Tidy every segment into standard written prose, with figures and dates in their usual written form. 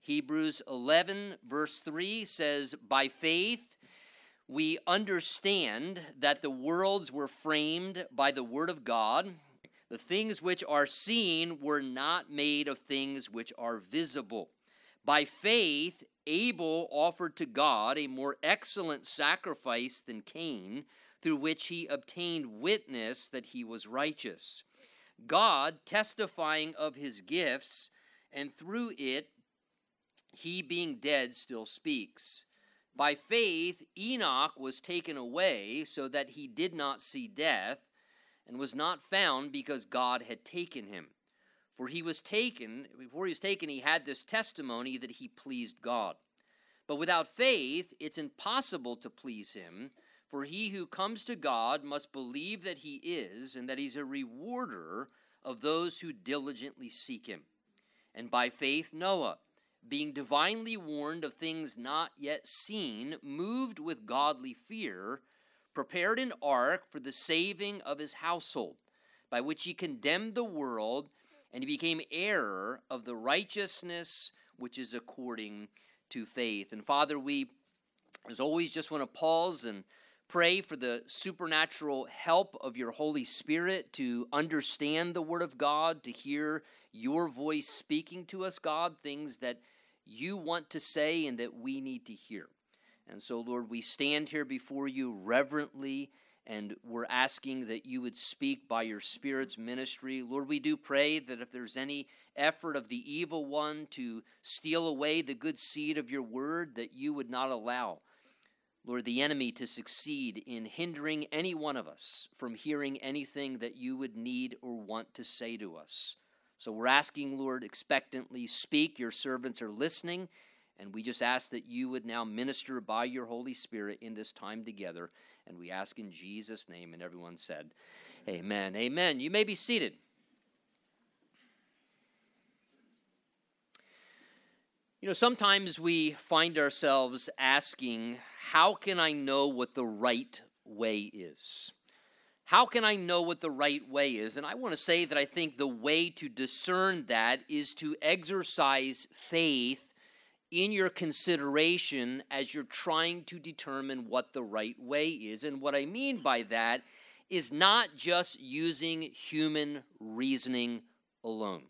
Hebrews 11, verse 3 says, "By faith we understand that the worlds were framed by the word of God. The things which are seen were not made of things which are visible. By faith Abel offered to God a more excellent sacrifice than Cain, through which he obtained witness that he was righteous, God testifying of his gifts, and through it he being dead still speaks. By faith Enoch was taken away so that he did not see death, and was not found because God had taken him. For before he was taken, he had this testimony that he pleased God. But without faith, it's impossible to please him, for he who comes to God must believe that he is, and that he's a rewarder of those who diligently seek him. And by faith Noah, being divinely warned of things not yet seen, moved with godly fear, prepared an ark for the saving of his household, by which he condemned the world, and he became heir of the righteousness which is according to faith. And Father, we, as always, just want to pause and pray for the supernatural help of your Holy Spirit to understand the Word of God, to hear your voice speaking to us, God, things that you want to say and that we need to hear. And so, Lord, we stand here before you reverently, and we're asking that you would speak by your Spirit's ministry. Lord, we do pray that if there's any effort of the evil one to steal away the good seed of your word, that you would not allow, Lord, the enemy to succeed in hindering any one of us from hearing anything that you would need or want to say to us. So we're asking, Lord, expectantly speak. Your servants are listening. And we just ask that you would now minister by your Holy Spirit in this time together. And we ask in Jesus' name. And everyone said, amen. Amen. You may be seated. You know, sometimes we find ourselves asking, how can I know what the right way is? How can I know what the right way is? And I want to say that I think the way to discern that is to exercise faith in your consideration as you're trying to determine what the right way is. And what I mean by that is not just using human reasoning alone.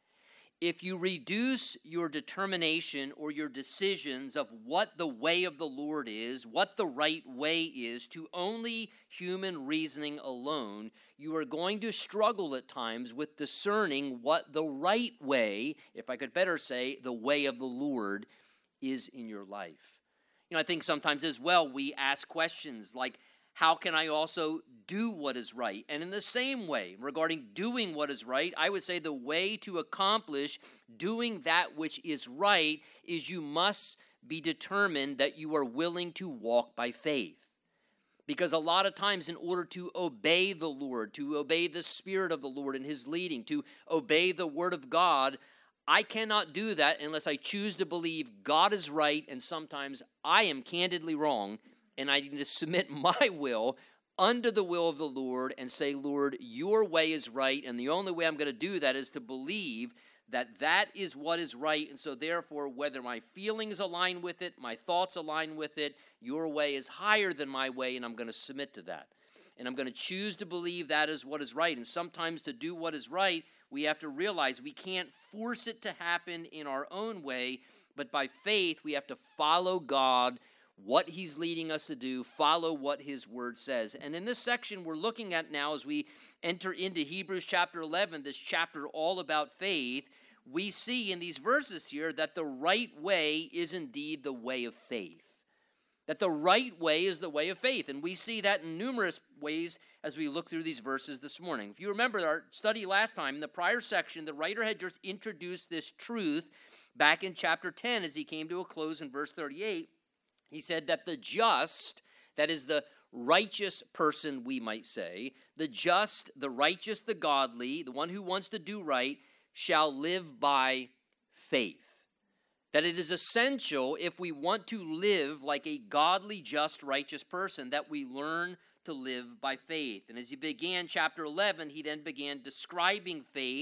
If you reduce your determination or your decisions of what the way of the Lord is, what the right way is, to only human reasoning alone, you are going to struggle at times with discerning what the right way, if I could better say, the way of the Lord is in your life. You know, I think sometimes as well we ask questions like, how can I also do what is right? And in the same way, regarding doing what is right, I would say the way to accomplish doing that which is right is you must be determined that you are willing to walk by faith. Because a lot of times in order to obey the Lord, to obey the Spirit of the Lord and his leading, to obey the Word of God, I cannot do that unless I choose to believe God is right and sometimes I am candidly wrong, and I need to submit my will under the will of the Lord and say, Lord, your way is right, and the only way I'm going to do that is to believe that that is what is right. And so therefore, whether my feelings align with it, my thoughts align with it, your way is higher than my way, and I'm going to submit to that. And I'm going to choose to believe that is what is right. And sometimes to do what is right, we have to realize we can't force it to happen in our own way, but by faith, we have to follow God, what he's leading us to do, follow what his word says. And in this section we're looking at now as we enter into Hebrews chapter 11, this chapter all about faith, we see in these verses here that the right way is indeed the way of faith. That the right way is the way of faith. And we see that in numerous ways as we look through these verses this morning. If you remember our study last time, in the prior section, the writer had just introduced this truth back in chapter 10 as he came to a close in verse 38. He said that the just, that is the righteous person, we might say, the just, the righteous, the godly, the one who wants to do right, shall live by faith. That it is essential, if we want to live like a godly, just, righteous person, that we learn to live by faith. And as he began chapter 11, he then began describing faith,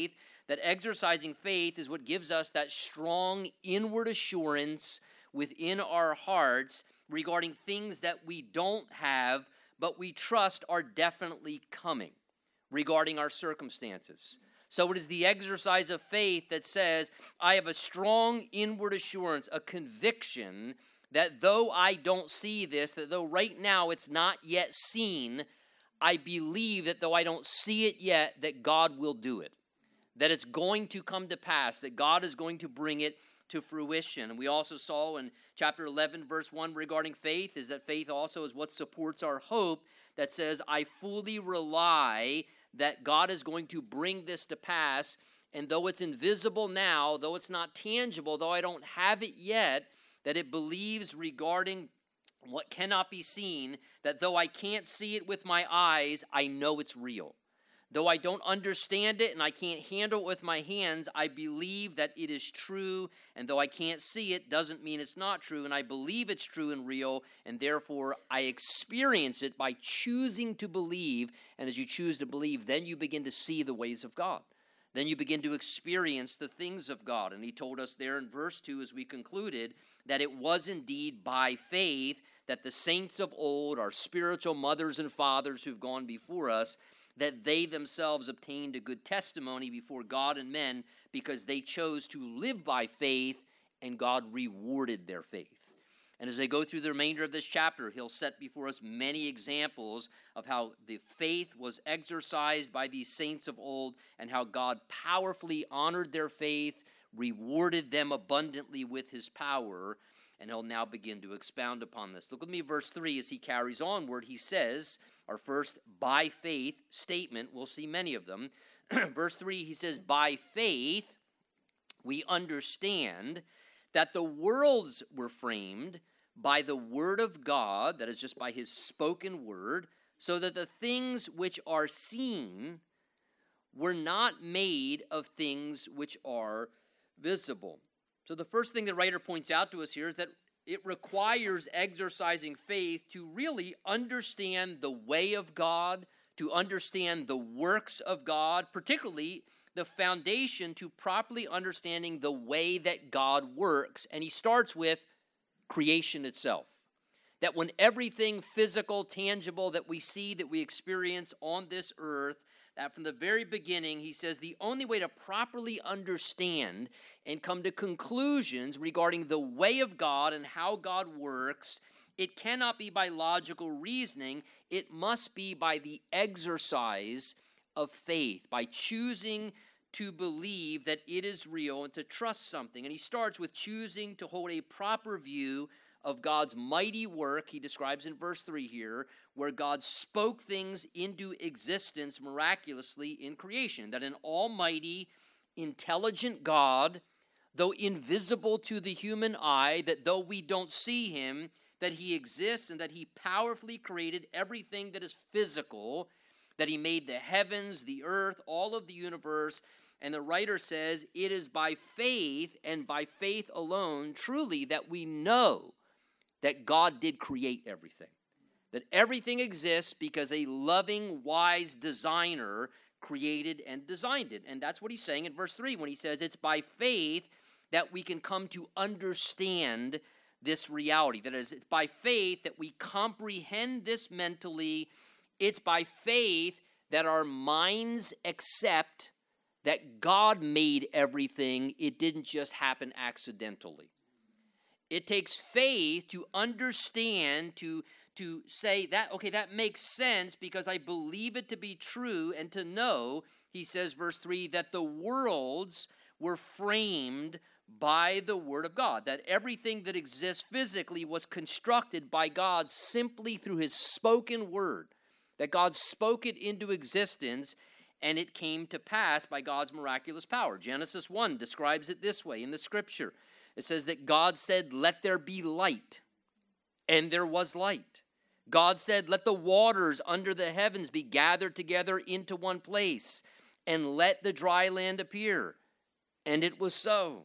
that exercising faith is what gives us that strong inward assurance within our hearts regarding things that we don't have, but we trust are definitely coming regarding our circumstances. So it is the exercise of faith that says, I have a strong inward assurance, a conviction that though I don't see this, that though right now it's not yet seen, I believe that though I don't see it yet, that God will do it, that it's going to come to pass, that God is going to bring it to fruition. And we also saw in chapter 11, verse 1 regarding faith, is that faith also is what supports our hope, that says, I fully rely that God is going to bring this to pass, and though it's invisible now, though it's not tangible, though I don't have it yet, that it believes regarding what cannot be seen, that though I can't see it with my eyes, I know it's real. Though I don't understand it and I can't handle it with my hands, I believe that it is true, and though I can't see it, doesn't mean it's not true, and I believe it's true and real, and therefore I experience it by choosing to believe, and as you choose to believe, then you begin to see the ways of God. Then you begin to experience the things of God, and he told us there in verse 2 as we concluded that it was indeed by faith that the saints of old, our spiritual mothers and fathers who've gone before us, that they themselves obtained a good testimony before God and men because they chose to live by faith, and God rewarded their faith. And as they go through the remainder of this chapter, he'll set before us many examples of how the faith was exercised by these saints of old and how God powerfully honored their faith, rewarded them abundantly with his power, and he'll now begin to expound upon this. Look with me, verse 3, as he carries onward. He says, our first by faith statement, we'll see many of them. Verse 3, he says, by faith we understand that the worlds were framed by the word of God, that is just by his spoken word, so that the things which are seen were not made of things which are visible. So the first thing the writer points out to us here is that it requires exercising faith to really understand the way of God, to understand the works of God, particularly the foundation to properly understanding the way that God works. And he starts with creation itself. That when everything physical, tangible that we see, that we experience on this earth, that from the very beginning, he says the only way to properly understand and come to conclusions regarding the way of God and how God works, it cannot be by logical reasoning. It must be by the exercise of faith, by choosing to believe that it is real and to trust something. And he starts with choosing to hold a proper view of God's mighty work, he describes in verse 3 here, where God spoke things into existence miraculously in creation. That an almighty, intelligent God, though invisible to the human eye, that though we don't see him, that he exists and that he powerfully created everything that is physical, that he made the heavens, the earth, all of the universe. And the writer says, it is by faith and by faith alone, truly, that we know that God did create everything. That everything exists because a loving, wise designer created and designed it. And that's what he's saying in verse 3 when he says it's by faith that we can come to understand this reality. That is, it's by faith that we comprehend this mentally. It's by faith that our minds accept that God made everything. It didn't just happen accidentally. It takes faith to understand, to say that, okay, that makes sense because I believe it to be true, and to know, he says, verse 3, that the worlds were framed by the word of God, that everything that exists physically was constructed by God simply through his spoken word, that God spoke it into existence, and it came to pass by God's miraculous power. Genesis 1 describes it this way in the scripture. It says that God said, let there be light, and there was light. God said, let the waters under the heavens be gathered together into one place, and let the dry land appear. And it was so.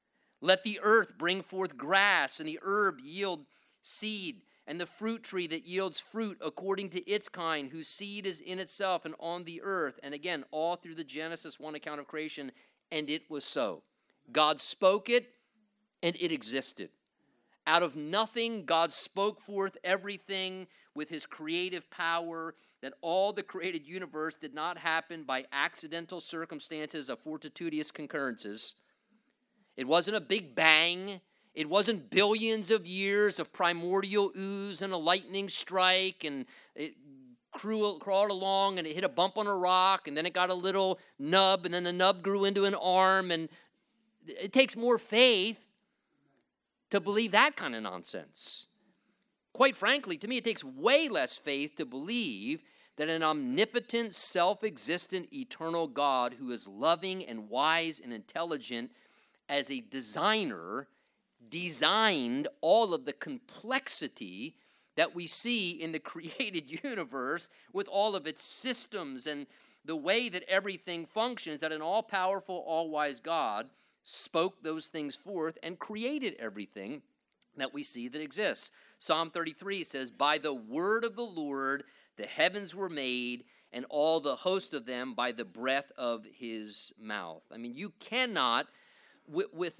Let the earth bring forth grass, and the herb yield seed, and the fruit tree that yields fruit according to its kind, whose seed is in itself and on the earth. And again, all through the Genesis 1 account of creation, and it was so. God spoke it, and it existed. Out of nothing, God spoke forth everything with his creative power, that all the created universe did not happen by accidental circumstances of fortuitous concurrences. It wasn't a big bang. It wasn't billions of years of primordial ooze and a lightning strike, and it crawled along and it hit a bump on a rock, and then it got a little nub, and then the nub grew into an arm. And it takes more faith to believe that kind of nonsense. Quite frankly, to me, it takes way less faith to believe that an omnipotent, self-existent, eternal God who is loving and wise and intelligent as a designer designed all of the complexity that we see in the created universe with all of its systems and the way that everything functions, that an all-powerful, all-wise God spoke those things forth and created everything that we see that exists. Psalm 33 says, by the word of the Lord the heavens were made, and all the host of them by the breath of his mouth. I mean, you cannot, with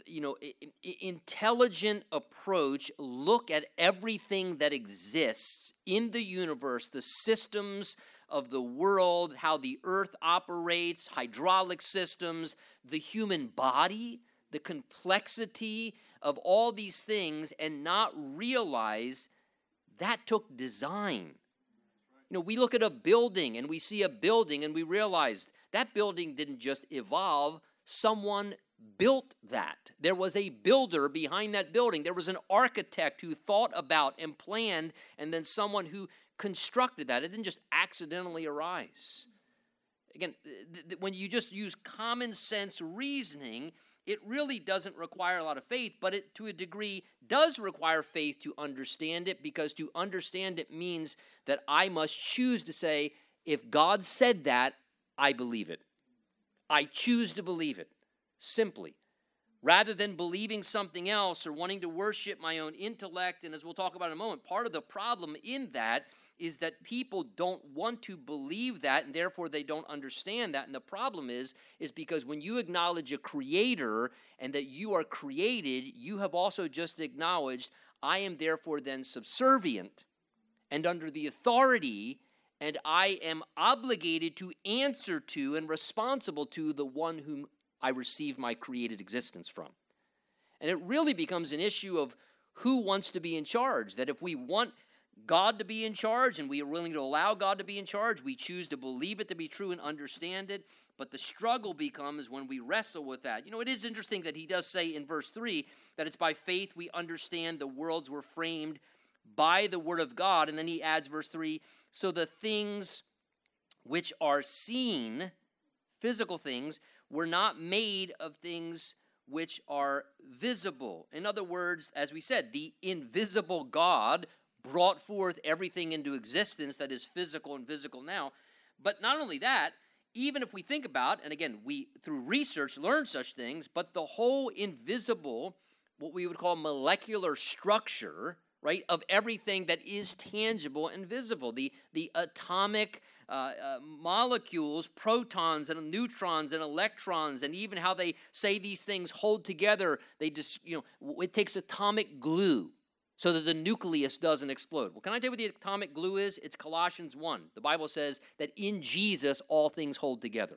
intelligent approach, look at everything that exists in the universe, the systems of the world, how the earth operates, hydraulic systems, the human body, the complexity of all these things, and not realize that took design. We look at a building and we see a building and we realize that building didn't just evolve. Someone built that. There was a builder behind that building. There was an architect who thought about and planned, and then someone who constructed that. It didn't just accidentally arise. Again, when you just use common sense reasoning, it really doesn't require a lot of faith, but it, to a degree, does require faith to understand it, because to understand it means that I must choose to say, if God said that, I believe it. I choose to believe it, simply. Rather than believing something else or wanting to worship my own intellect, and as we'll talk about in a moment, part of the problem in that is that people don't want to believe that, and therefore they don't understand that. And the problem is because when you acknowledge a creator and that you are created, you have also just acknowledged, I am therefore then subservient and under the authority, and I am obligated to answer to and responsible to the one whom I receive my created existence from. And it really becomes an issue of who wants to be in charge, that if we want God to be in charge, and we are willing to allow God to be in charge, we choose to believe it to be true and understand it. But the struggle becomes when we wrestle with that. It is interesting that he does say in verse 3 that it's by faith we understand the worlds were framed by the word of God. And then he adds verse 3, so the things which are seen, physical things, were not made of things which are visible. In other words, as we said, the invisible God brought forth everything into existence that is physical and visible now. But not only that, even if we think about, and again, we through research learn such things, but the whole invisible, what we would call molecular structure, right, of everything that is tangible and visible, the atomic molecules, protons and neutrons and electrons, and even how they say these things hold together, they just, it takes atomic glue so that the nucleus doesn't explode. Well, can I tell you what the atomic glue is? It's Colossians 1. The Bible says that in Jesus all things hold together.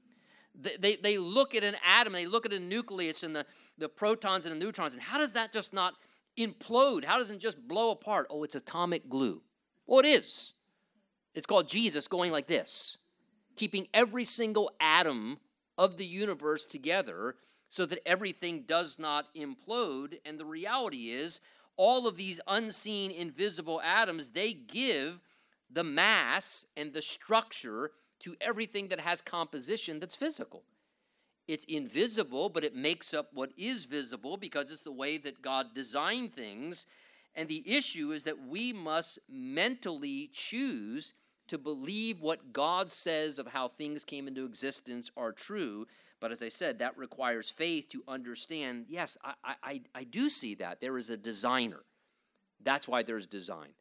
They look at an atom, they look at a nucleus and the protons and the neutrons, and how does that just not implode? How does it just blow apart? Oh, it's atomic glue. Well, it is. It's called Jesus going like this, keeping every single atom of the universe together so that everything does not implode. And the reality is, all of these unseen, invisible atoms, they give the mass and the structure to everything that has composition that's physical. It's invisible, but it makes up what is visible because it's the way that God designed things. And the issue is that we must mentally choose to believe what God says of how things came into existence are true. But as I said, that requires faith to understand, yes, I do see that. There is a designer. That's why there's design.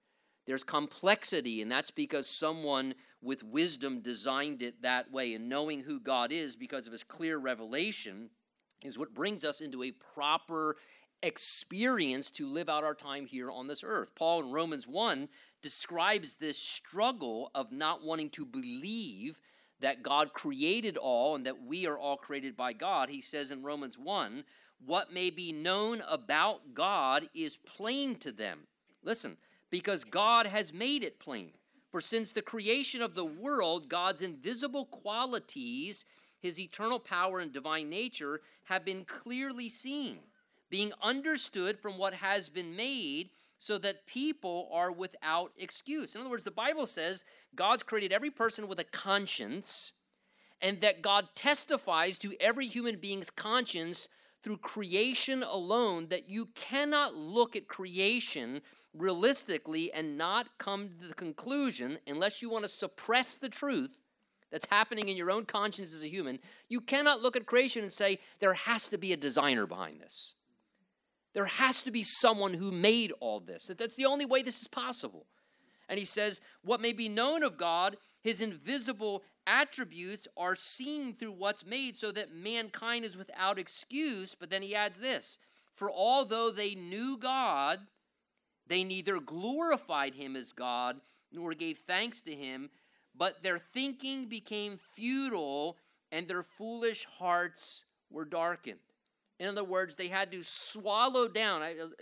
There's complexity, and that's because someone with wisdom designed it that way. And knowing who God is because of his clear revelation is what brings us into a proper experience to live out our time here on this earth. Paul in Romans 1 describes this struggle of not wanting to believe that God created all and that we are all created by God. He says in Romans 1, what may be known about God is plain to them. Listen, because God has made it plain. For since the creation of the world, God's invisible qualities, his eternal power and divine nature, have been clearly seen, being understood from what has been made, so that people are without excuse. In other words, the Bible says God's created every person with a conscience, and that God testifies to every human being's conscience through creation alone, that you cannot look at creation realistically and not come to the conclusion, unless you want to suppress the truth that's happening in your own conscience as a human, you cannot look at creation and say, there has to be a designer behind this. There has to be someone who made all this. That's the only way this is possible. And he says, what may be known of God, his invisible attributes are seen through what's made, so that mankind is without excuse. But then he adds this, for although they knew God, they neither glorified him as God nor gave thanks to him, but their thinking became futile and their foolish hearts were darkened. In other words, they had to swallow down.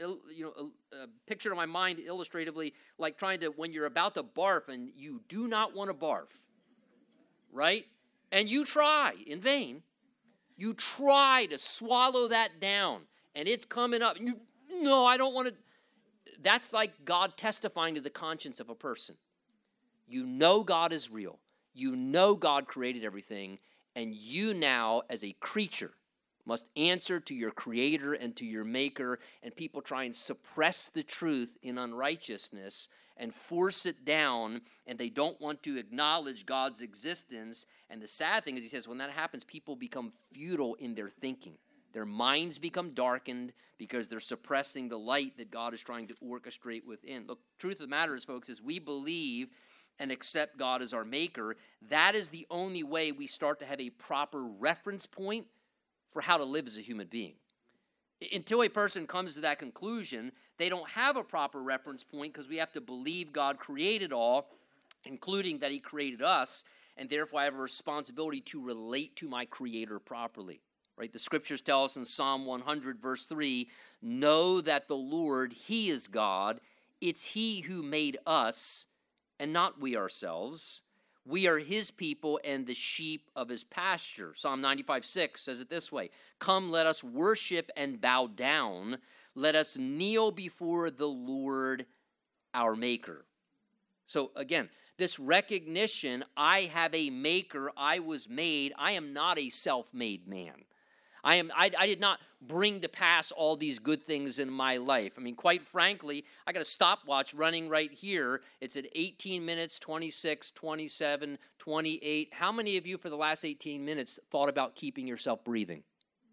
A picture in my mind illustratively, like trying to, when you're about to barf and you do not want to barf, right? And you try in vain. You try to swallow that down, and it's coming up. No, I don't want to. That's like God testifying to the conscience of a person. You know God is real. You know God created everything, and you now, as a creature, must answer to your creator and to your maker, and people try and suppress the truth in unrighteousness and force it down, and they don't want to acknowledge God's existence. And the sad thing is, he says, when that happens, people become futile in their thinking. Their minds become darkened because they're suppressing the light that God is trying to orchestrate within. Look, truth of the matter is, folks, is we believe and accept God as our maker. That is the only way we start to have a proper reference point for how to live as a human being. Until a person comes to that conclusion, they don't have a proper reference point, because we have to believe God created all, including that he created us, and therefore I have a responsibility to relate to my creator properly. Right? The scriptures tell us in Psalm 100, verse 3, know that the Lord, he is God. It's he who made us and not we ourselves. We are his people and the sheep of his pasture. Psalm 95:6 says it this way, come, let us worship and bow down. Let us kneel before the Lord our maker. So again, this recognition, I have a maker, I was made. I am not a self-made man. I did not bring to pass all these good things in my life. I mean, quite frankly, I got a stopwatch running right here. It's at 18 minutes, 26, 27, 28. How many of you for the last 18 minutes thought about keeping yourself breathing?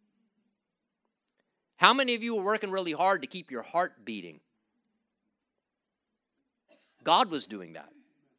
How many of you were working really hard to keep your heart beating? God was doing that.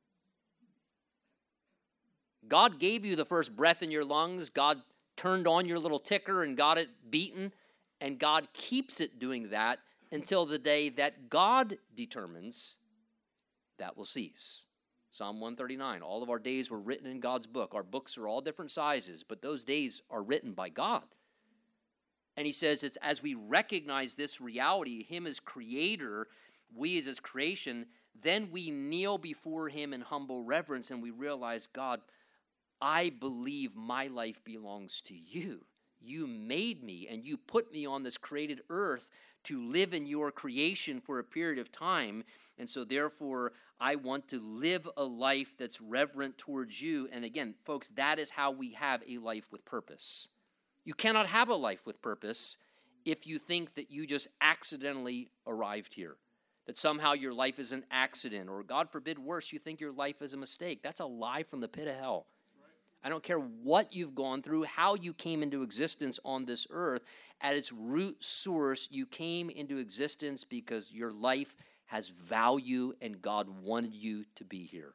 God gave you the first breath in your lungs. God turned on your little ticker and got it beaten, and God keeps it doing that until the day that God determines that will cease. Psalm 139, all of our days were written in God's book. Our books are all different sizes, but those days are written by God. And he says it's as we recognize this reality, him as creator, we as his creation, then we kneel before him in humble reverence, and we realize, God, I believe my life belongs to you. You made me, and you put me on this created earth to live in your creation for a period of time. And so therefore, I want to live a life that's reverent towards you. And again, folks, that is how we have a life with purpose. You cannot have a life with purpose if you think that you just accidentally arrived here, that somehow your life is an accident, or God forbid worse, you think your life is a mistake. That's a lie from the pit of hell. I don't care what you've gone through, how you came into existence on this earth. At its root source, you came into existence because your life has value and God wanted you to be here,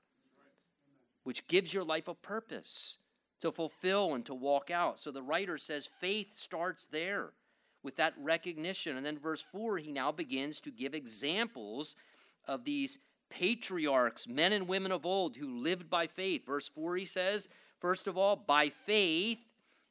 which gives your life a purpose to fulfill and to walk out. So the writer says faith starts there with that recognition. And then verse 4, he now begins to give examples of these patriarchs, men and women of old who lived by faith. Verse 4, he says, first of all, by faith,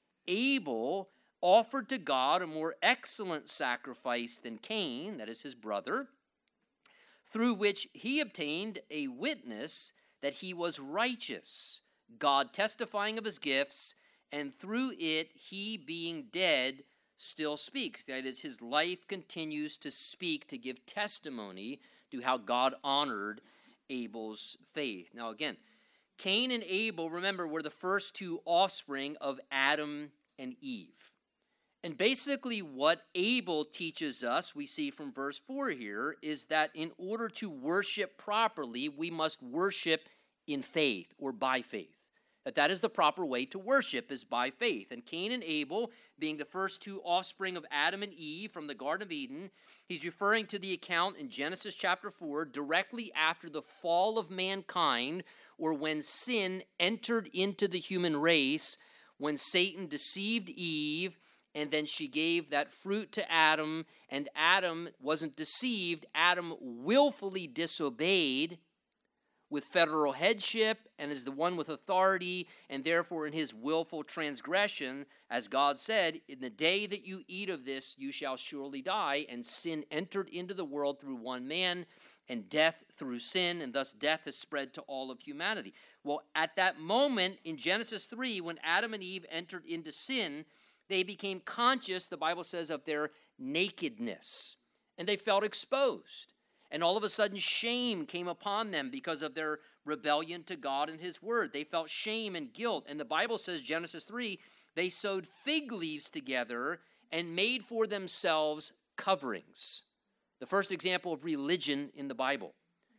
Abel offered to God a more excellent sacrifice than Cain, that is his brother, through which he obtained a witness that he was righteous, God testifying of his gifts, and through it he, being dead, still speaks. That is, his life continues to speak, to give testimony to how God honored Abel's faith. Now again, Cain and Abel, remember, were the first two offspring of Adam and Eve. And basically what Abel teaches us, we see from verse 4 here, is that in order to worship properly, we must worship in faith or by faith. That is the proper way to worship, is by faith. And Cain and Abel, being the first two offspring of Adam and Eve from the Garden of Eden, he's referring to the account in Genesis chapter 4, directly after the fall of mankind, or when sin entered into the human race, when Satan deceived Eve, and then she gave that fruit to Adam, and Adam wasn't deceived. Adam willfully disobeyed with federal headship and is the one with authority, and therefore in his willful transgression, as God said, in the day that you eat of this, you shall surely die, and sin entered into the world through one man, and death through sin, and thus death has spread to all of humanity. Well, at that moment in Genesis 3, when Adam and Eve entered into sin, they became conscious, the Bible says, of their nakedness, and they felt exposed. And all of a sudden, shame came upon them because of their rebellion to God and his word. They felt shame and guilt. And the Bible says, Genesis 3, they sewed fig leaves together and made for themselves coverings. The first example of religion in the Bible.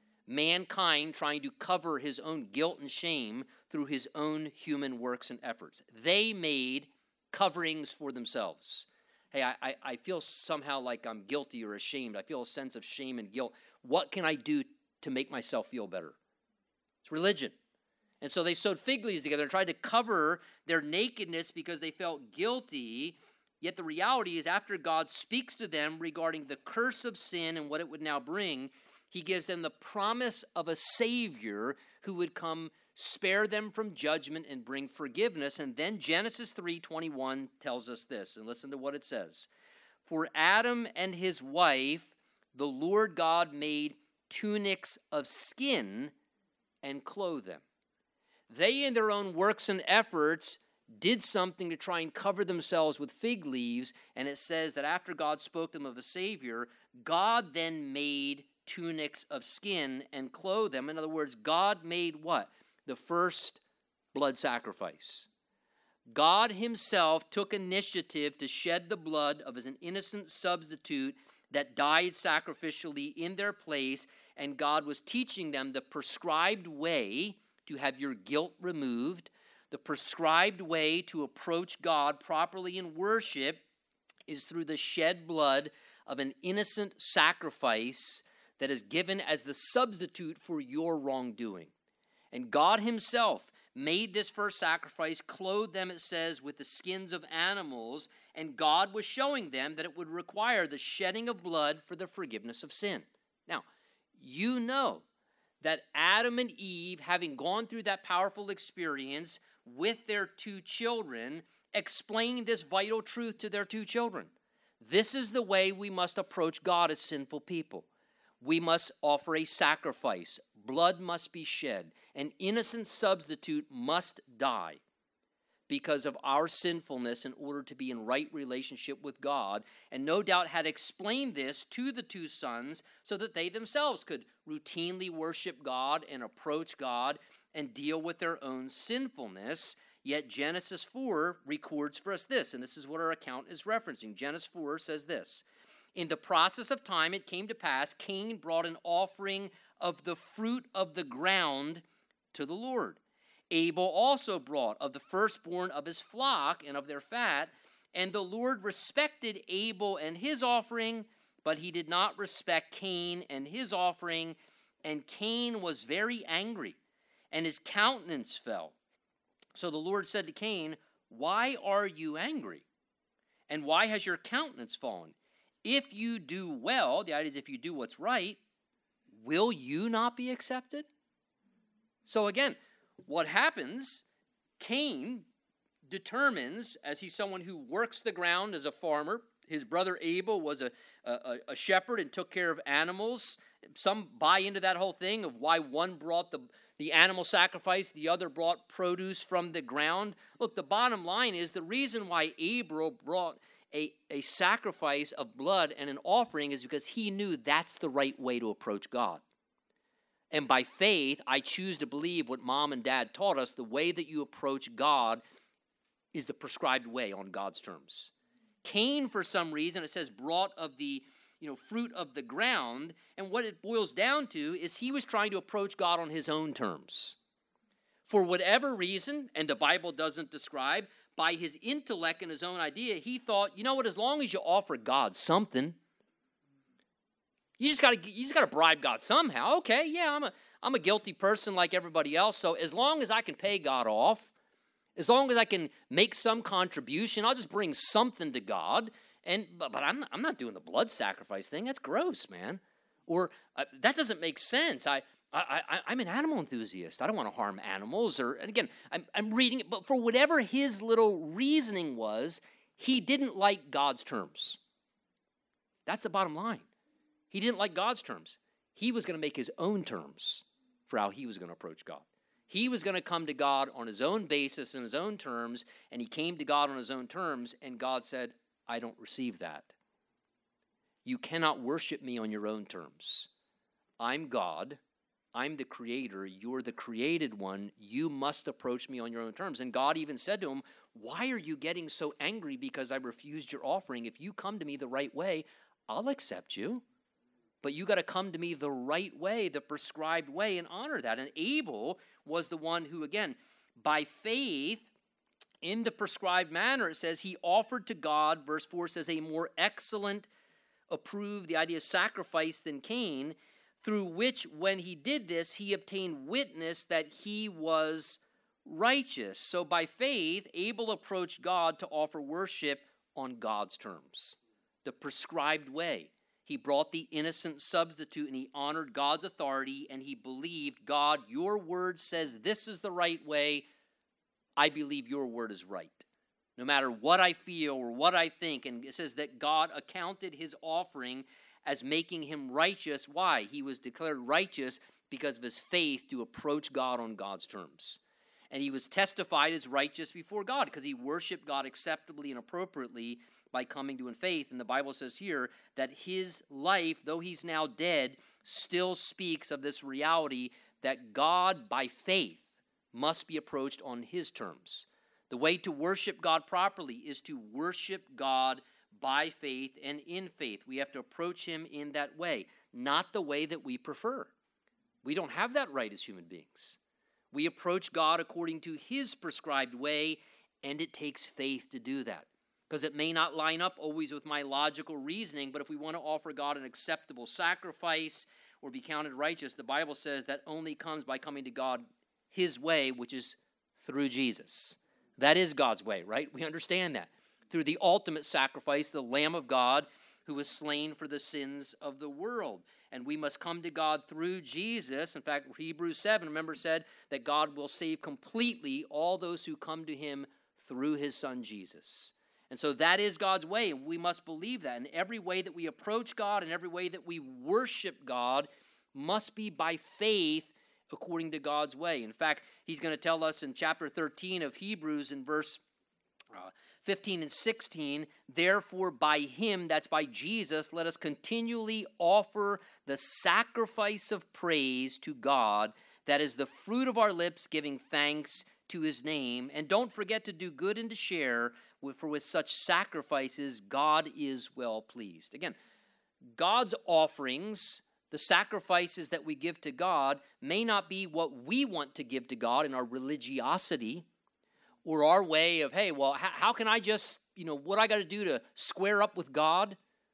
Mankind trying to cover his own guilt and shame through his own human works and efforts. They made coverings for themselves. Hey, I feel somehow like I'm guilty or ashamed. I feel a sense of shame and guilt. What can I do to make myself feel better? It's religion. And so they sewed fig leaves together and tried to cover their nakedness because they felt guilty. Yet the reality is, after God speaks to them regarding the curse of sin and what it would now bring, he gives them the promise of a Savior who would come spare them from judgment and bring forgiveness. And then Genesis 3:21 tells us this, and listen to what it says. For Adam and his wife, the Lord God made tunics of skin and clothed them. They, in their own works and efforts, did something to try and cover themselves with fig leaves, and it says that after God spoke to them of a Savior, God then made tunics of skin and clothed them. In other words, God made what? The first blood sacrifice. God himself took initiative to shed the blood of an innocent substitute that died sacrificially in their place, and God was teaching them the prescribed way to have your guilt removed. The prescribed way to approach God properly in worship is through the shed blood of an innocent sacrifice that is given as the substitute for your wrongdoing. And God himself made this first sacrifice, clothed them, it says, with the skins of animals, and God was showing them that it would require the shedding of blood for the forgiveness of sin. Now, you know that Adam and Eve, having gone through that powerful experience with their two children, explained this vital truth to their two children. This is the way we must approach God as sinful people. We must offer a sacrifice. Blood must be shed. An innocent substitute must die because of our sinfulness in order to be in right relationship with God. And no doubt had explained this to the two sons so that they themselves could routinely worship God and approach God and deal with their own sinfulness. Yet Genesis 4 records for us this, and this is what our account is referencing. Genesis 4 says this. In the process of time, it came to pass, Cain brought an offering of the fruit of the ground to the Lord. Abel also brought of the firstborn of his flock and of their fat, and the Lord respected Abel and his offering, but he did not respect Cain and his offering, and Cain was very angry, and his countenance fell. So the Lord said to Cain, "Why are you angry? And why has your countenance fallen? If you do well," the idea is if you do what's right, "will you not be accepted?" So again, what happens, Cain determines, as he's someone who works the ground as a farmer. His brother Abel was a shepherd and took care of animals. Some buy into that whole thing of why one brought the animal sacrifice, the other brought produce from the ground. Look, the bottom line is the reason why Abel brought a sacrifice of blood and an offering is because he knew that's the right way to approach God. And by faith, I choose to believe what mom and dad taught us, the way that you approach God is the prescribed way on God's terms. Cain, for some reason, it says, brought of the fruit of the ground. And what it boils down to is he was trying to approach God on his own terms. For whatever reason, and the Bible doesn't describe, by his intellect and his own idea, he thought, you know what, as long as you offer God something, you just gotta bribe God somehow. Okay, yeah, I'm a guilty person like everybody else. So as long as I can pay God off, as long as I can make some contribution, I'll just bring something to God. But I'm not doing the blood sacrifice thing. That's gross, man. Or that doesn't make sense. I'm an animal enthusiast. I don't want to harm animals. And again, I'm reading it, but for whatever his little reasoning was, he didn't like God's terms. That's the bottom line. He didn't like God's terms. He was going to make his own terms for how he was going to approach God. He was going to come to God on his own basis and his own terms, and he came to God on his own terms, and God said, I don't receive that. You cannot worship me on your own terms. I'm God. I'm the creator. You're the created one. You must approach me on your own terms. And God even said to him, why are you getting so angry because I refused your offering? If you come to me the right way, I'll accept you. But you got to come to me the right way, the prescribed way, and honor that. And Abel was the one who, again, by faith, in the prescribed manner, it says he offered to God, verse 4 says, a more excellent, approved, the idea of sacrifice than Cain, through which, when he did this, he obtained witness that he was righteous. So by faith, Abel approached God to offer worship on God's terms, the prescribed way. He brought the innocent substitute, and he honored God's authority, and he believed, God, your word says this is the right way. I believe your word is right. No matter what I feel or what I think. And it says that God accounted his offering as making him righteous. Why? He was declared righteous because of his faith to approach God on God's terms. And he was testified as righteous before God because he worshiped God acceptably and appropriately by coming to in faith. And the Bible says here that his life, though he's now dead, still speaks of this reality that God, by faith, must be approached on his terms. The way to worship God properly is to worship God by faith and in faith. We have to approach him in that way, not the way that we prefer. We don't have that right as human beings. We approach God according to his prescribed way, and it takes faith to do that. Because it may not line up always with my logical reasoning, but if we want to offer God an acceptable sacrifice or be counted righteous, the Bible says that only comes by coming to God his way, which is through Jesus. That is God's way, right? We understand that. Through the ultimate sacrifice, the Lamb of God, who was slain for the sins of the world. And we must come to God through Jesus. In fact, Hebrews 7, remember, said that God will save completely all those who come to him through his son Jesus. And so that is God's way, and we must believe that. And every way that we approach God and every way that we worship God must be by faith according to God's way. In fact, he's going to tell us in chapter 13 of Hebrews in verse 15 and 16, therefore by him, that's by Jesus, let us continually offer the sacrifice of praise to God, that is the fruit of our lips, giving thanks to his name. And don't forget to do good and to share, for with such sacrifices, God is well pleased. Again, God's offerings, the sacrifices that we give to God, may not be what we want to give to God in our religiosity or our way of, hey, well, how can I just, what I got to do to square up with God?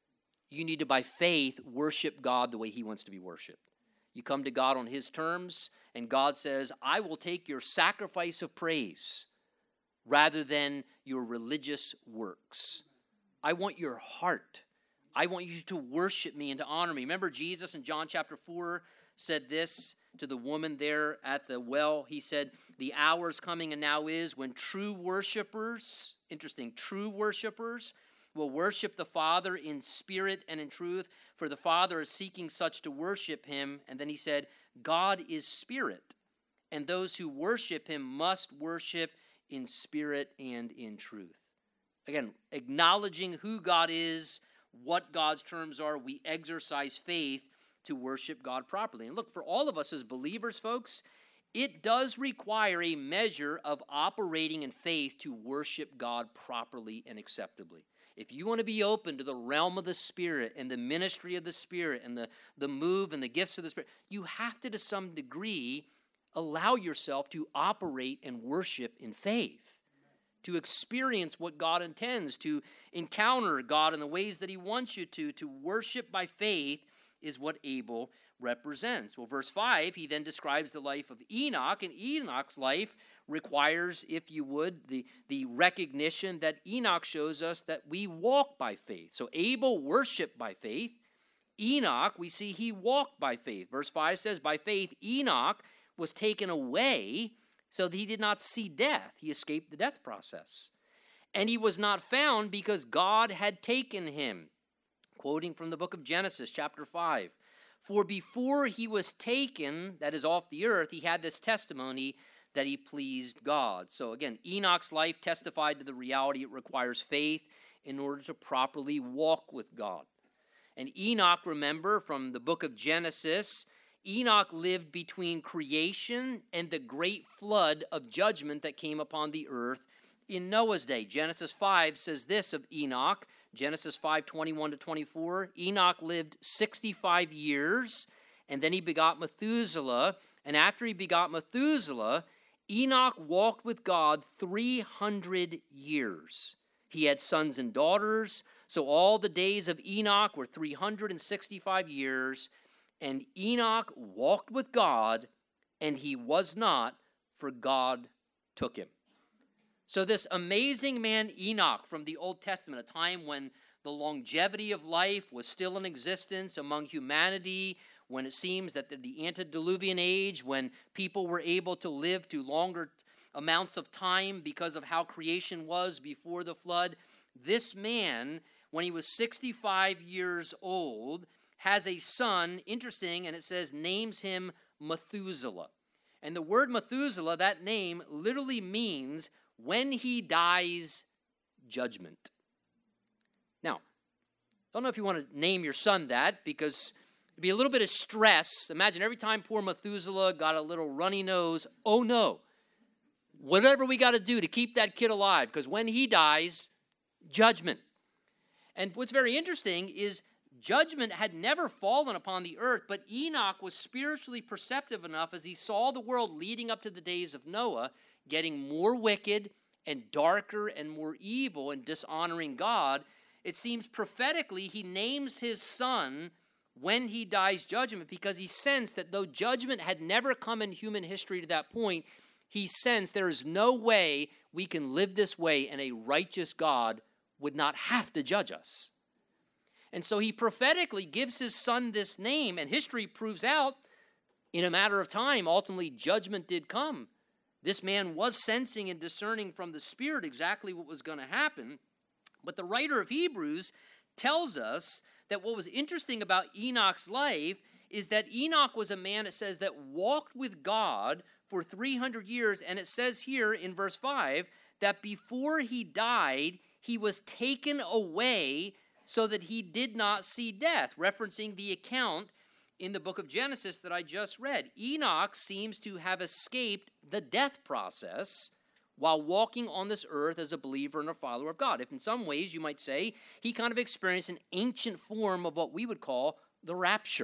You need to, by faith, worship God the way he wants to be worshiped. You come to God on his terms, and God says, I will take your sacrifice of praise rather than your religious works. I want your heart. I want you to worship me and to honor me. Remember Jesus in John chapter 4 said this to the woman there at the well. He said, the hour is coming and now is when true worshipers, interesting, true worshipers will worship the Father in spirit and in truth, for the Father is seeking such to worship him. And then he said, God is spirit, and those who worship him must worship in spirit and in truth. Again, acknowledging who God is, what God's terms are, we exercise faith to worship God properly. And look, for all of us as believers, folks, it does require a measure of operating in faith to worship God properly and acceptably. If you want to be open to the realm of the Spirit and the ministry of the Spirit and the move and the gifts of the Spirit, you have to some degree, allow yourself to operate and worship in faith, to experience what God intends, to encounter God in the ways that he wants you to worship by faith is what Abel represents. Well, verse 5, he then describes the life of Enoch, and Enoch's life requires, if you would, the recognition that Enoch shows us that we walk by faith. So Abel worshiped by faith. Enoch, we see he walked by faith. Verse 5 says, by faith Enoch was taken away so that he did not see death. He escaped the death process. And he was not found because God had taken him. Quoting from the book of Genesis, chapter 5. For before he was taken, that is off the earth, he had this testimony that he pleased God. So again, Enoch's life testified to the reality it requires faith in order to properly walk with God. And Enoch, remember, from the book of Genesis, Enoch lived between creation and the great flood of judgment that came upon the earth in Noah's day. Genesis 5 says this of Enoch, Genesis 5:21-24, Enoch lived 65 years, and then he begot Methuselah. And after he begot Methuselah, Enoch walked with God 300 years. He had sons and daughters, so all the days of Enoch were 365 years, and Enoch walked with God, and he was not, for God took him. So this amazing man Enoch from the Old Testament, a time when the longevity of life was still in existence among humanity, when it seems that the antediluvian age, when people were able to live to longer amounts of time because of how creation was before the flood, this man, when he was 65 years old, has a son, interesting, and it says, names him Methuselah. And the word Methuselah, that name, literally means when he dies, judgment. Now, I don't know if you want to name your son that, because it'd be a little bit of stress. Imagine every time poor Methuselah got a little runny nose, oh no, whatever we got to do to keep that kid alive, because when he dies, judgment. And what's very interesting is judgment had never fallen upon the earth, but Enoch was spiritually perceptive enough as he saw the world leading up to the days of Noah getting more wicked and darker and more evil and dishonoring God. It seems prophetically he names his son when he dies judgment, because he sensed that though judgment had never come in human history to that point, he sensed there is no way we can live this way and a righteous God would not have to judge us. And so he prophetically gives his son this name, and history proves out in a matter of time, ultimately judgment did come. This man was sensing and discerning from the Spirit exactly what was going to happen. But the writer of Hebrews tells us that what was interesting about Enoch's life is that Enoch was a man, it says, that walked with God for 300 years. And it says here in verse 5 that before he died, he was taken away so that he did not see death, referencing the account in the book of Genesis that I just read. Enoch seems to have escaped the death process while walking on this earth as a believer and a follower of God. If in some ways you might say he kind of experienced an ancient form of what we would call the rapture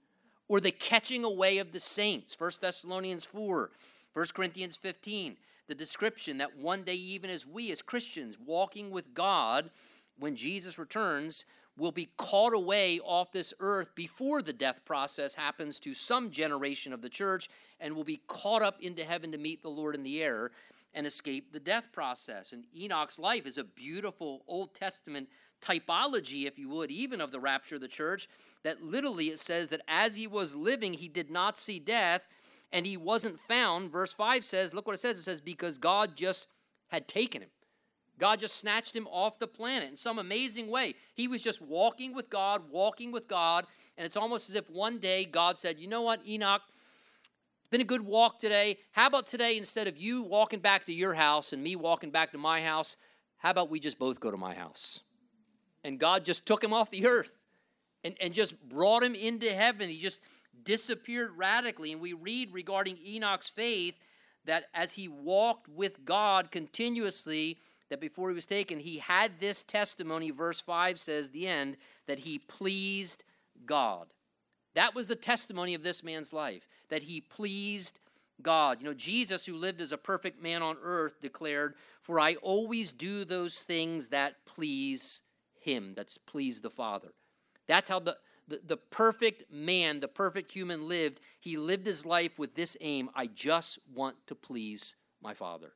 or the catching away of the saints. 1 Thessalonians 4, 1 Corinthians 15, the description that one day even as we as Christians walking with God, when Jesus returns, will be caught away off this earth before the death process happens to some generation of the church, and will be caught up into heaven to meet the Lord in the air and escape the death process. And Enoch's life is a beautiful Old Testament typology, if you would, even of the rapture of the church, that literally it says that as he was living, he did not see death, and he wasn't found. Verse 5 says, look what it says, because God just had taken him. God just snatched him off the planet in some amazing way. He was just walking with God, and it's almost as if one day God said, you know what, Enoch, it's been a good walk today. How about today, instead of you walking back to your house and me walking back to my house, how about we just both go to my house? And God just took him off the earth and just brought him into heaven. He just disappeared radically. And we read regarding Enoch's faith that as he walked with God continuously, that before he was taken, he had this testimony, verse 5 says, the end, that he pleased God. That was the testimony of this man's life, that he pleased God. You know, Jesus, who lived as a perfect man on earth, declared, for I always do those things that please him, that's please the Father. That's how the perfect man, the perfect human lived. He lived his life with this aim: I just want to please my Father.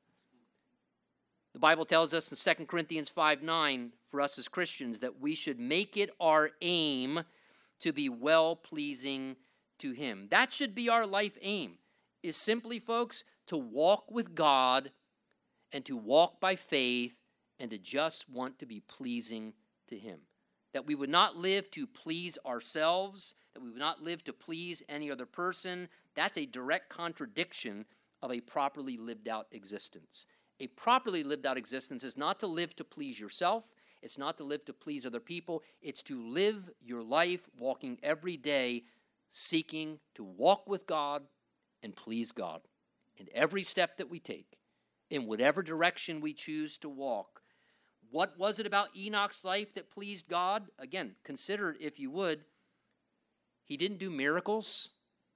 The Bible tells us in 2 Corinthians 5:9, for us as Christians, that we should make it our aim to be well-pleasing to him. That should be our life aim, is simply, folks, to walk with God and to walk by faith and to just want to be pleasing to him. That we would not live to please ourselves, that we would not live to please any other person. That's a direct contradiction of a properly lived out existence. A properly lived out existence is not to live to please yourself. It's not to live to please other people. It's to live your life walking every day, seeking to walk with God and please God in every step that we take, in whatever direction we choose to walk. What was it about Enoch's life that pleased God? Again, consider it if you would. He didn't do miracles.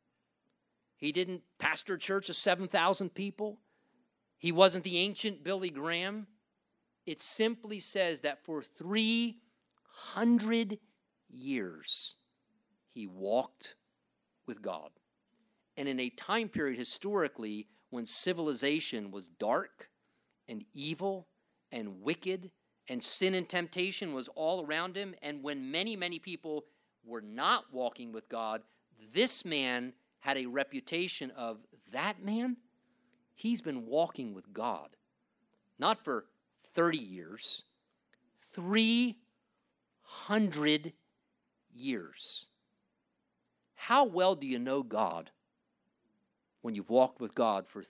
He didn't pastor a church of 7,000 people. He wasn't the ancient Billy Graham. It simply says that for 300 years, he walked with God. And in a time period historically when civilization was dark and evil and wicked, and sin and temptation was all around him, and when many, many people were not walking with God, this man had a reputation of, that man, he's been walking with God. Not for 30 years, 300 years. How well do you know God when you've walked with God for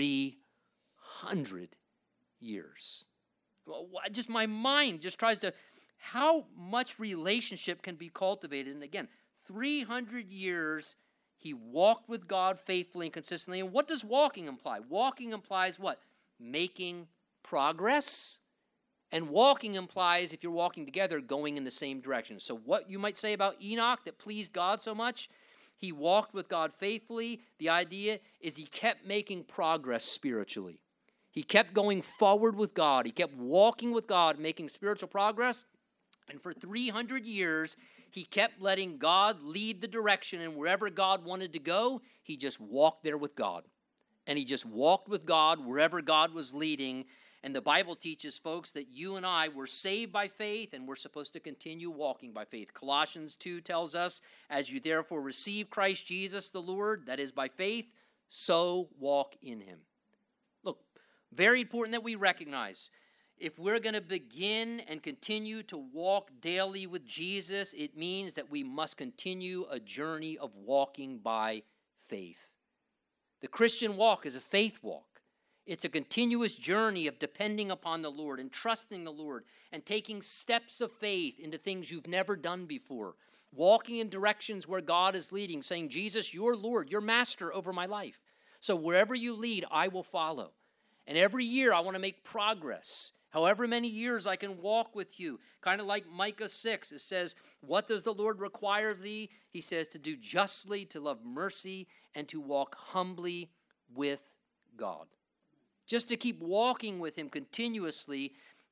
300 years? Just my mind just tries to, how much relationship can be cultivated? And again, 300 years he walked with God faithfully and consistently. And what does walking imply? Walking implies what? Making progress. And walking implies, if you're walking together, going in the same direction. So what you might say about Enoch that pleased God so much, he walked with God faithfully. The idea is he kept making progress spiritually. He kept going forward with God. He kept walking with God, making spiritual progress. And for 300 years, he kept letting God lead the direction. And wherever God wanted to go, he just walked there with God. And he just walked with God wherever God was leading. And the Bible teaches, folks, that you and I were saved by faith, and we're supposed to continue walking by faith. Colossians 2 tells us, as you therefore receive Christ Jesus the Lord, that is by faith, so walk in him. Very important that we recognize, if we're going to begin and continue to walk daily with Jesus, it means that we must continue a journey of walking by faith. The Christian walk is a faith walk. It's a continuous journey of depending upon the Lord and trusting the Lord and taking steps of faith into things you've never done before, walking in directions where God is leading, saying, Jesus, you're Lord, you're master over my life. So wherever you lead, I will follow. And every year I want to make progress. However many years I can walk with you. Kind of like Micah 6. It says, what does the Lord require of thee? He says to do justly, to love mercy, and to walk humbly with God. Just to keep walking with him continuously,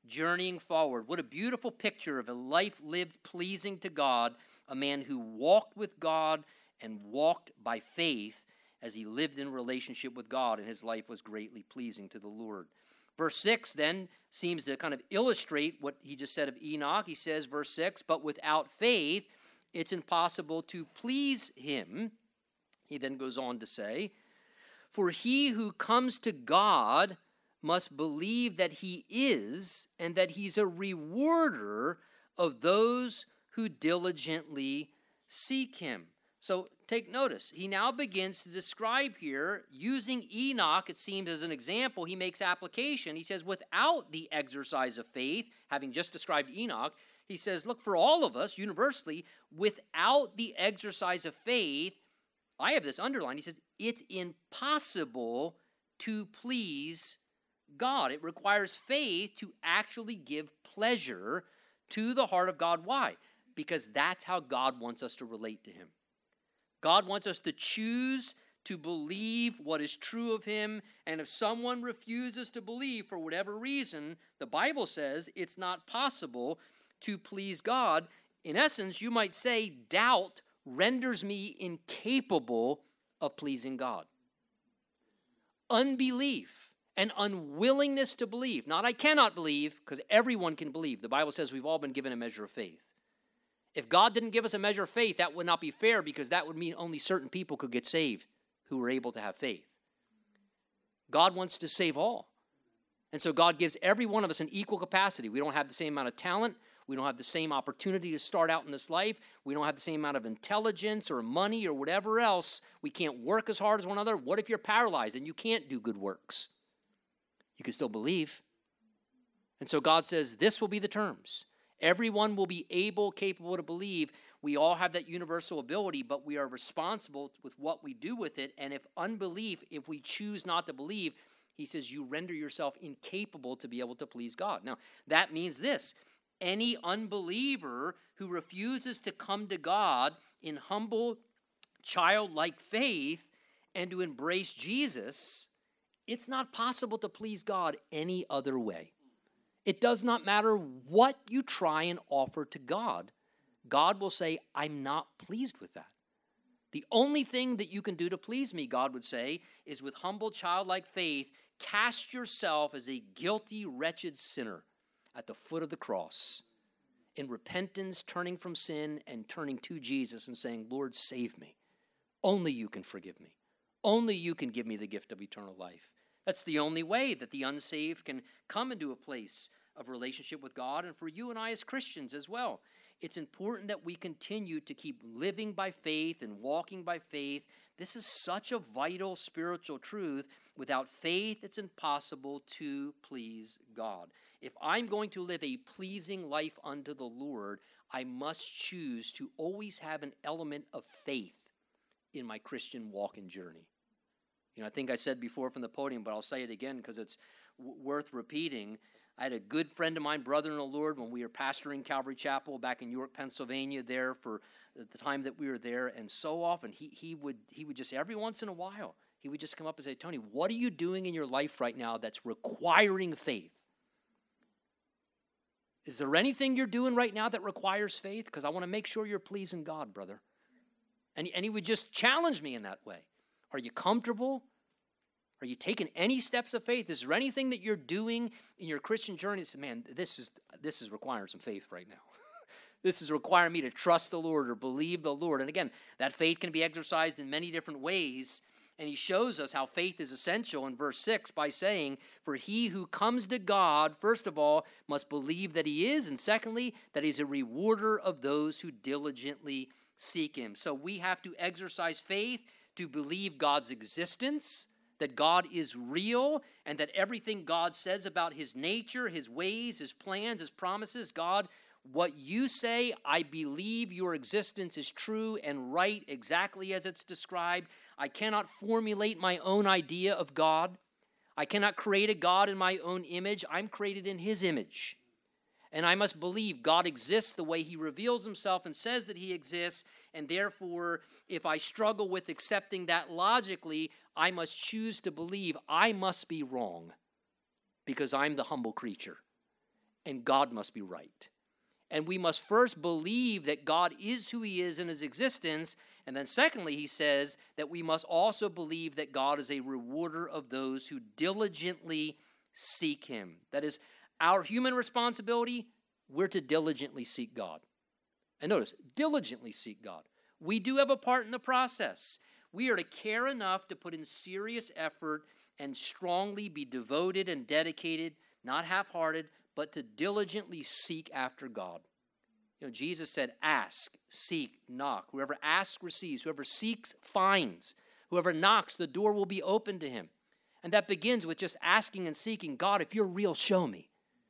journeying forward. What a beautiful picture of a life lived pleasing to God, a man who walked with God and walked by faith as he lived in relationship with God, and his life was greatly pleasing to the Lord. Verse 6 then seems to kind of illustrate what he just said of Enoch. He says, verse 6, but without faith, it's impossible to please him. He then goes on to say, for he who comes to God must believe that he is, and that he's a rewarder of those who diligently seek him. So take notice. He now begins to describe here, using Enoch, it seems, as an example. He makes application. He says, without the exercise of faith, having just described Enoch, he says, look, for all of us, universally, without the exercise of faith, I have this underlined. He says, it's impossible to please God. It requires faith to actually give pleasure to the heart of God. Why? Because that's how God wants us to relate to him. God wants us to choose to believe what is true of him, and if someone refuses to believe for whatever reason, the Bible says it's not possible to please God. In essence, you might say doubt renders me incapable of pleasing God. Unbelief and unwillingness to believe. Not I cannot believe, because everyone can believe. The Bible says we've all been given a measure of faith. If God didn't give us a measure of faith, that would not be fair, because that would mean only certain people could get saved who were able to have faith. God wants to save all. And so God gives every one of us an equal capacity. We don't have the same amount of talent. We don't have the same opportunity to start out in this life. We don't have the same amount of intelligence or money or whatever else. We can't work as hard as one another. What if you're paralyzed and you can't do good works? You can still believe. And so God says, this will be the terms. Everyone will be able, capable to believe. We all have that universal ability, but we are responsible with what we do with it. And if unbelief, if we choose not to believe, he says, you render yourself incapable to be able to please God. Now, that means this. Any unbeliever who refuses to come to God in humble, childlike faith and to embrace Jesus, it's not possible to please God any other way. It does not matter what you try and offer to God. God will say, I'm not pleased with that. The only thing that you can do to please me, God would say, is with humble, childlike faith, cast yourself as a guilty, wretched sinner at the foot of the cross, in repentance, turning from sin and turning to Jesus and saying, Lord, save me. Only you can forgive me. Only you can give me the gift of eternal life. That's the only way that the unsaved can come into a place of relationship with God, and for you and I as Christians as well. It's important that we continue to keep living by faith and walking by faith. This is such a vital spiritual truth. Without faith, it's impossible to please God. If I'm going to live a pleasing life unto the Lord, I must choose to always have an element of faith in my Christian walk and journey. I think I said before from the podium, but I'll say it again because it's worth repeating. I had a good friend of mine, brother in the Lord, when we were pastoring Calvary Chapel back in York, Pennsylvania, there for the time that we were there. And so often he would just, every once in a while, he would just come up and say, Tony, what are you doing in your life right now that's requiring faith? Is there anything you're doing right now that requires faith? Because I want to make sure you're pleasing God, brother. And he would just challenge me in that way. Are you comfortable? Are you taking any steps of faith? Is there anything that you're doing in your Christian journey that says, man, this is requiring some faith right now. This is requiring me to trust the Lord or believe the Lord. And again, that faith can be exercised in many different ways. And he shows us how faith is essential in verse 6 by saying, for he who comes to God, first of all, must believe that he is, and secondly, that he's a rewarder of those who diligently seek him. So we have to exercise faith to believe God's existence, that God is real, and that everything God says about his nature, his ways, his plans, his promises, God, what you say, I believe your existence is true and right exactly as it's described. I cannot formulate my own idea of God. I cannot create a God in my own image. I'm created in his image. And I must believe God exists the way he reveals himself and says that he exists. And therefore, if I struggle with accepting that logically, I must choose to believe I must be wrong because I'm the humble creature. and God must be right. And we must first believe that God is who he is in his existence. And then secondly, he says that we must also believe that God is a rewarder of those who diligently seek him. That is our human responsibility. We're to diligently seek God. And notice, diligently seek God. We do have a part in the process. We are to care enough to put in serious effort and strongly be devoted and dedicated, not half-hearted, but to diligently seek after God. You know, Jesus said, ask, seek, knock. Whoever asks receives. Whoever seeks finds. Whoever knocks, the door will be open to him. And that begins with just asking and seeking, God, if you're real, show me.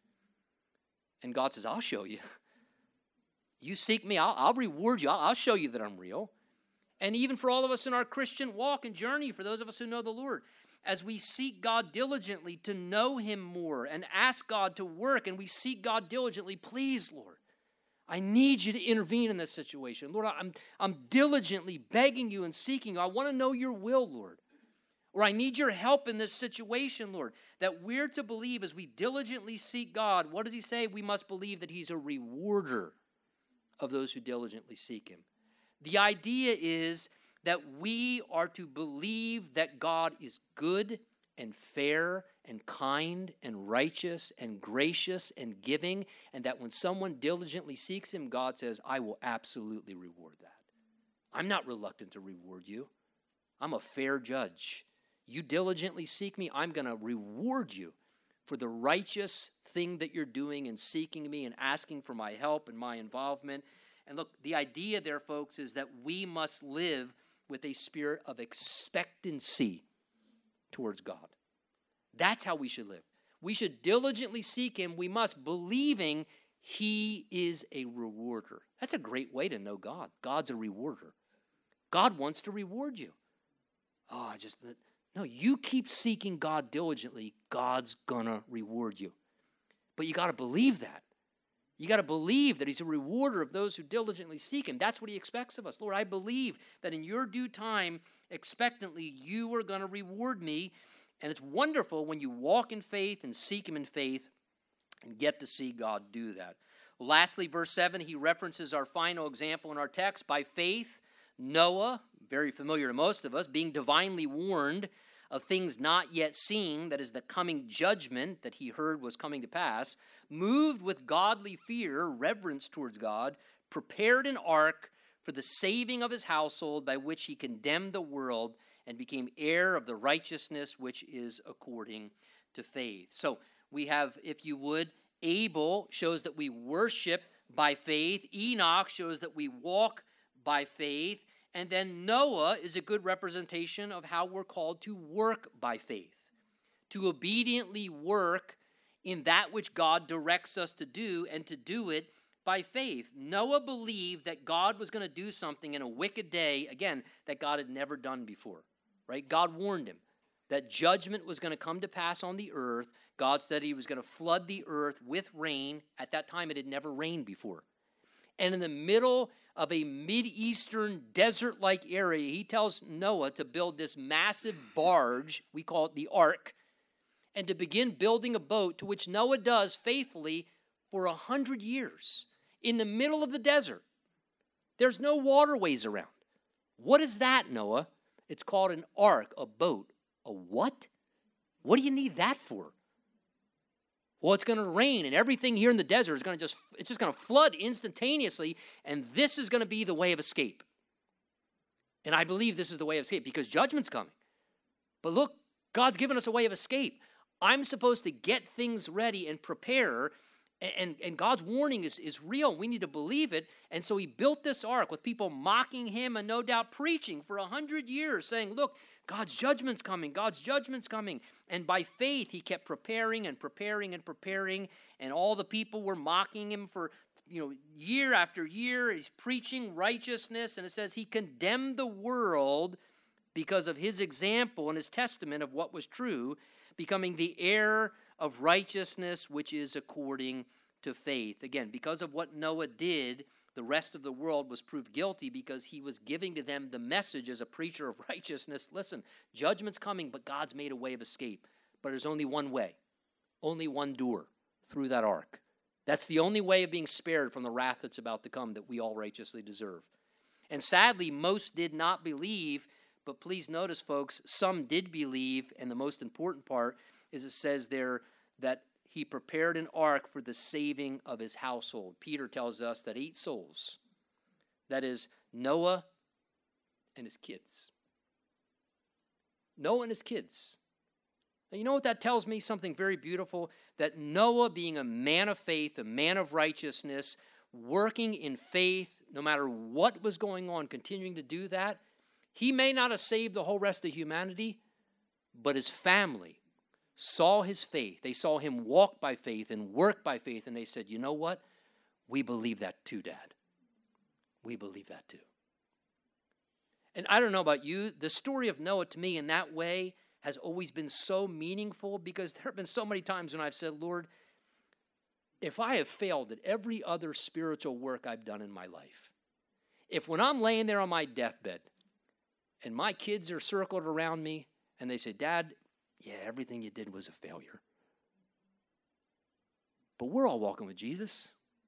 And God says, I'll show you. You seek me, I'll reward you. I'll show you that I'm real. And even for all of us in our Christian walk and journey, for those of us who know the Lord, as we seek God diligently to know him more and ask God to work, and we seek God diligently, please, Lord, I need you to intervene in this situation. Lord, I'm diligently begging you and seeking you. I want to know your will, Lord. Or I need your help in this situation, Lord. That we're to believe as we diligently seek God, what does he say? We must believe that he's a rewarder of those who diligently seek him. The idea is that we are to believe that God is good and fair and kind and righteous and gracious and giving, and that when someone diligently seeks him, God says, I will absolutely reward that. I'm not reluctant to reward you. I'm a fair judge. You diligently seek me, I'm going to reward you for the righteous thing that you're doing and seeking me and asking for my help and my involvement. And look, the idea there, folks, is that we must live with a spirit of expectancy towards God. That's how we should live. We should diligently seek him. We must, believing he is a rewarder. That's a great way to know God. God's a rewarder. God wants to reward you. No, you keep seeking God diligently, God's gonna reward you. But you got to believe that. You got to believe that he's a rewarder of those who diligently seek him. That's what he expects of us. Lord, I believe that in your due time, expectantly, you are going to reward me. And it's wonderful when you walk in faith and seek him in faith and get to see God do that. Lastly, verse 7, he references our final example in our text. By faith, Noah, very familiar to most of us, being divinely warned of things not yet seen, that is the coming judgment that he heard was coming to pass, moved with godly fear, reverence towards God, prepared an ark for the saving of his household, by which he condemned the world and became heir of the righteousness which is according to faith. So we have, if you would, Abel shows that we worship by faith. Enoch shows that we walk by faith. And then Noah is a good representation of how we're called to work by faith, to obediently work in that which God directs us to do, and to do it by faith. Noah believed that God was going to do something in a wicked day, again, that God had never done before, right? God warned him that judgment was going to come to pass on the earth. God said he was going to flood the earth with rain. At that time, it had never rained before. And in the middle of a Mideastern desert-like area, he tells Noah to build this massive barge, we call it the ark, and to begin building a boat, to which Noah does faithfully for 100 years in the middle of the desert. There's no waterways around. What is that, Noah? It's called an ark, a boat. A what? What do you need that for? Well, it's going to rain, and everything here in the desert is going to it's just going to flood instantaneously, and this is going to be the way of escape. And I believe this is the way of escape because judgment's coming. But look, God's given us a way of escape. I'm supposed to get things ready and prepare, and God's warning is real. We need to believe it. And so he built this ark with people mocking him and no doubt preaching for 100 years, saying, look, God's judgment's coming. God's judgment's coming. And by faith, he kept preparing and preparing and preparing. And all the people were mocking him for, year after year. He's preaching righteousness. And it says he condemned the world because of his example and his testament of what was true, becoming the heir of righteousness, which is according to faith. Again, because of what Noah did, the rest of the world was proved guilty because he was giving to them the message as a preacher of righteousness. Listen, judgment's coming, but God's made a way of escape. But there's only one way, only one door through that ark. That's the only way of being spared from the wrath that's about to come that we all righteously deserve. And sadly, most did not believe, but please notice, folks, some did believe, and the most important part is it says there that he prepared an ark for the saving of his household. Peter tells us that 8 souls, that is Noah and his kids. Noah and his kids. Now, you know what that tells me? Something very beautiful, that Noah, being a man of faith, a man of righteousness, working in faith, no matter what was going on, continuing to do that, he may not have saved the whole rest of humanity, but his family saw his faith. They saw him walk by faith and work by faith, and they said, you know what? We believe that too, Dad. We believe that too. And I don't know about you, the story of Noah to me in that way has always been so meaningful, because there have been so many times when I've said, Lord, if I have failed at every other spiritual work I've done in my life, if when I'm laying there on my deathbed and my kids are circled around me and they say, Dad, yeah, everything you did was a failure, but we're all walking with Jesus,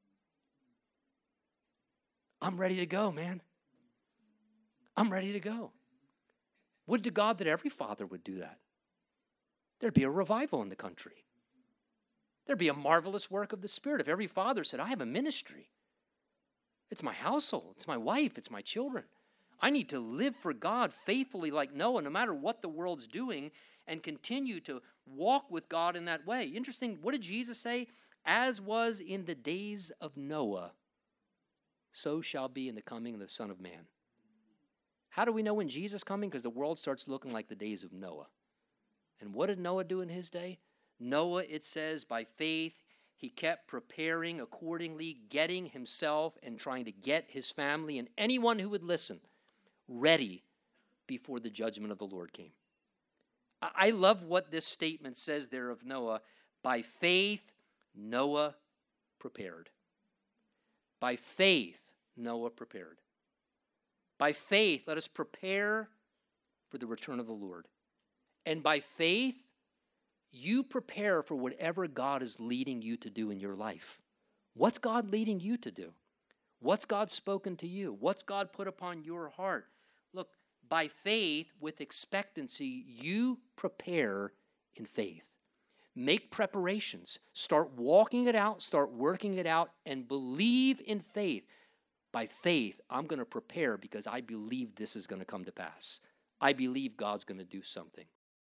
I'm ready to go, man. I'm ready to go. Would to God that every father would do that. There'd be a revival in the country. There'd be a marvelous work of the Spirit if every father said, I have a ministry. It's my household. It's my wife. It's my children. I need to live for God faithfully like Noah, no matter what the world's doing, and continue to walk with God in that way. Interesting, what did Jesus say? As was in the days of Noah, so shall be in the coming of the Son of Man. How do we know when Jesus is coming? Because the world starts looking like the days of Noah. And what did Noah do in his day? Noah, it says, by faith, he kept preparing accordingly, getting himself and trying to get his family and anyone who would listen ready before the judgment of the Lord came. I love what this statement says there of Noah. By faith, Noah prepared. By faith, Noah prepared. By faith, let us prepare for the return of the Lord. And by faith, you prepare for whatever God is leading you to do in your life. What's God leading you to do? What's God spoken to you? What's God put upon your heart? Look, by faith, with expectancy, you prepare in faith. Make preparations. Start walking it out. Start working it out. And believe in faith. By faith, I'm going to prepare because I believe this is going to come to pass. I believe God's going to do something.